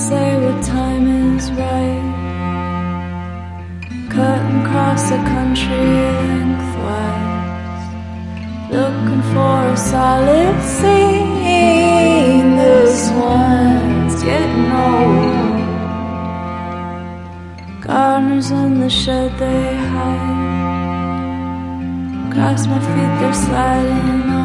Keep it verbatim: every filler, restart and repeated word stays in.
say what time is right. Cutting across the country lengthwise, looking for a solid scene. This one's getting old. Gardeners in the shed they hide. Across my feet they're sliding